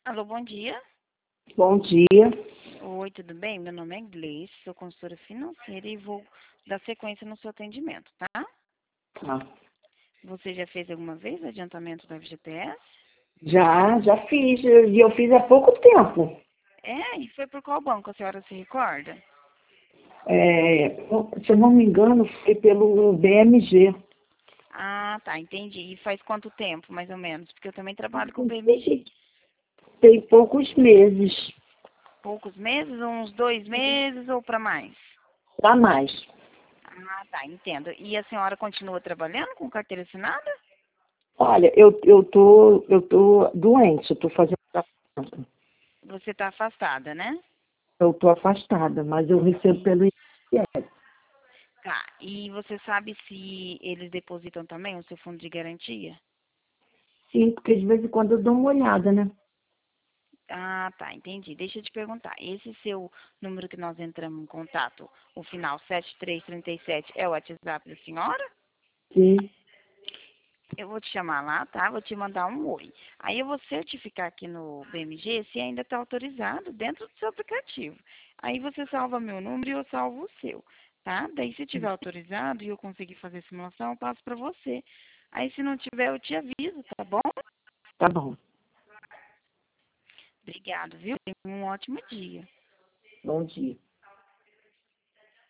Alô, bom dia. Bom dia. Oi, tudo bem? Meu nome é Gleice, sou consultora financeira e vou dar sequência no seu atendimento, tá? Tá. Você já fez alguma vez adiantamento do FGTS? Já fiz, e eu fiz há pouco tempo. É, e foi por qual banco a senhora se recorda? Se eu não me engano, foi pelo BMG. Ah, tá, entendi. E faz quanto tempo, mais ou menos? Porque eu também trabalho com BMG. Tem poucos meses, Poucos meses, uns 2 meses ou para mais? para mais. Ah, tá, entendo. E a senhora continua trabalhando com carteira assinada? Olha, eu tô doente, eu tô fazendo tratamento. Você está afastada, né? Eu tô afastada, mas eu recebo pelo INSS. Tá, e você sabe se eles depositam também o seu fundo de garantia? Sim, porque de vez em quando eu dou uma olhada, né? Ah, tá, entendi. Deixa eu te perguntar. Esse seu número que nós entramos em contato, o final 7337, é o WhatsApp da senhora? Sim, Eu vou te chamar lá, tá? Vou te mandar um oi. Aí eu vou certificar aqui no BMG se ainda está autorizado dentro do seu aplicativo. Aí você salva meu número e eu salvo o seu, tá? Daí se tiver autorizado e eu conseguir fazer a simulação, eu passo para você. Aí se não tiver, eu te aviso, tá bom? tá bom. Obrigado, viu? Tenha um ótimo dia. Bom dia.